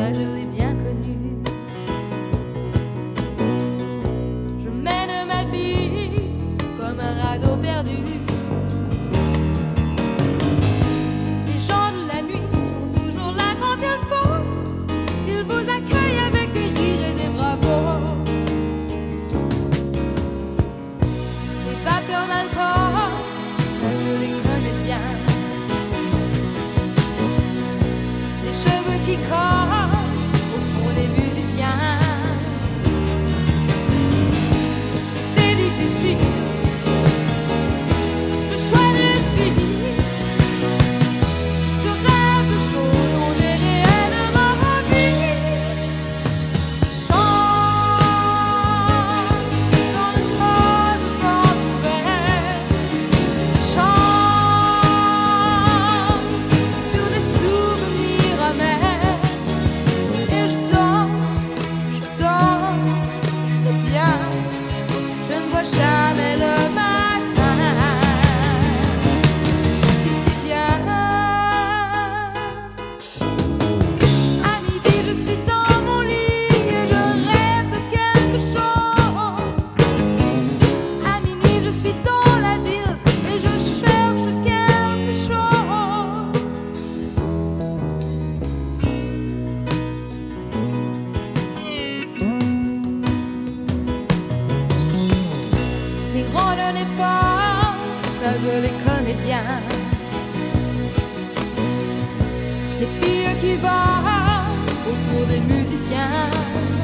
ça je l'ai bien connu. Je mène ma vie comme un radeau perdu. Les gens de la nuit sont toujours là quand il faut. Ils vous accueillent avec des rires et des bravos. Les vapeurs d'alcool, ça je les connais bien. Les cheveux qui collent au fond des musiciens. C'est difficile, le choix d'une vie. Je rêve de choses dont j'ai réellement envie. Chante dans le creux de vent ouvert. Chante sur des souvenirs amers. Et je danse, c'est bien. Je ne vois jamais le matin. C'est bien. À midi, je suis dans mon lit et je rêve de quelque chose. À minuit, je suis dans la ville et je cherche quelque chose. Les grands ne n'est pas, ça je les connais bien. Les filles qui vont autour des musiciens.